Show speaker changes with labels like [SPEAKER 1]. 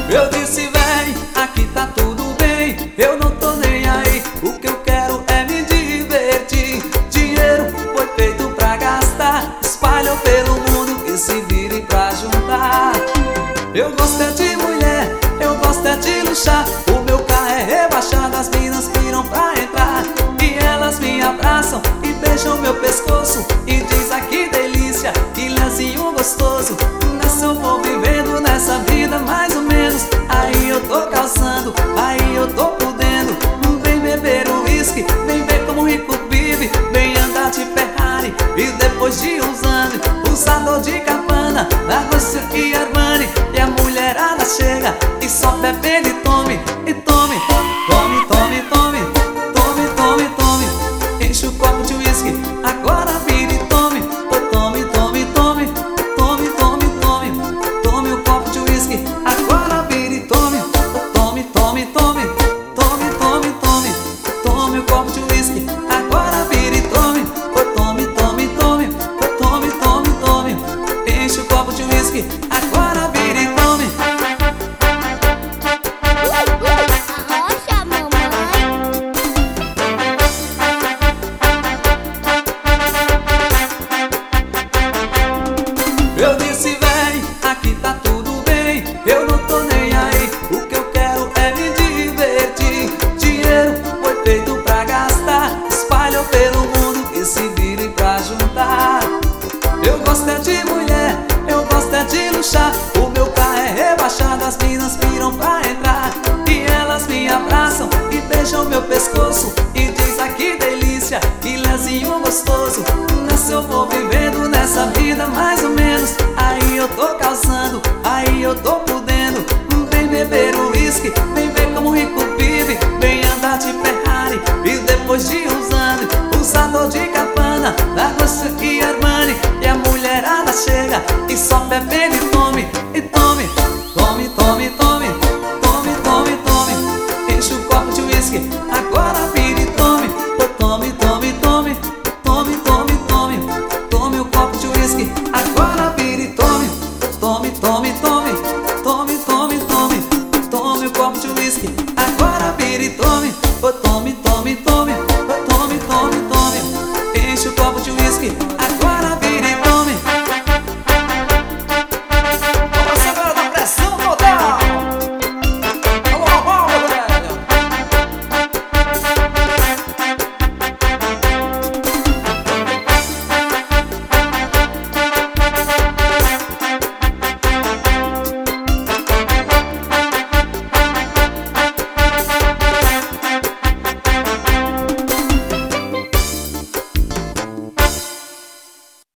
[SPEAKER 1] Eu disse vem, aqui tá tudo bem, eu não tô nem aí. O que eu quero é me divertir. Dinheiro foi feito pra gastar, espalhou pelo mundo e se vire pra juntar. Eu gosto é de mulher, eu gosto é de luxar. O meu carro é rebaixado, as minas piram pra entrar. E elas me abraçam e beijam meu pescoço e diz ah, que delícia, que lencinho gostoso. Nessa eu vou vivendo, nessa vida mais ou menos. Aí eu tô calçando, aí eu tô podendo. Vem beber um whisky, vem ver como o rico vive. Vem andar de Ferrari e depois de uns anos usador de Cabana, Lagosta e Armani. E a mulherada chega e só bebe e tome, e tome. Tome, tome, tome, tome, tome, tome. Enche o copo de whisky, agora vira e tome. Tome, tome, tome, tome, tome, tome. Tome o copo de whisky, agora vira e tome. Tome, tome, tome, tome, tome, tome. Tome o copo de whisky, agora vira e tome. Tome, tome, tome, tome, tome, tome. Enche o copo de whisky, agora vira e tome.
[SPEAKER 2] Arrocha, mamãe.
[SPEAKER 1] Eu disse vem, aqui tá tudo bem, eu não tô nem aí. O que eu quero é me divertir. Dinheiro foi feito pra gastar, espalhou pelo mundo e se vire pra juntar. Eu gosto é de mulher, eu gosto é de luxar. O meu carro é rebaixado, as minas piram pra entrar. E elas me abraçam e beijam meu pescoço e diz ah, que delícia, que lencinho gostoso. Nessa eu vou vivendo, nessa vida mais ou menos. Aí eu tô calçando, aí eu tô podendo. Vem beber um whisky, vem ver como o rico vive. Vem andar de Ferrari e depois de uns anos usador de Cabana, Lagosta e Armani. E a mulherada chega e só bebe e tome, e tome. Tome, tome, tome, tome, tome, tome. Enche o copo de whisky, agora vira e tome. Tome, tome, tome, tome, tome, tome. Tome o copo de whisky, agora vira e tome. Tome, tome, tome, tome, tome, tome. Tome o copo de whisky, agora vira e tome. Tome,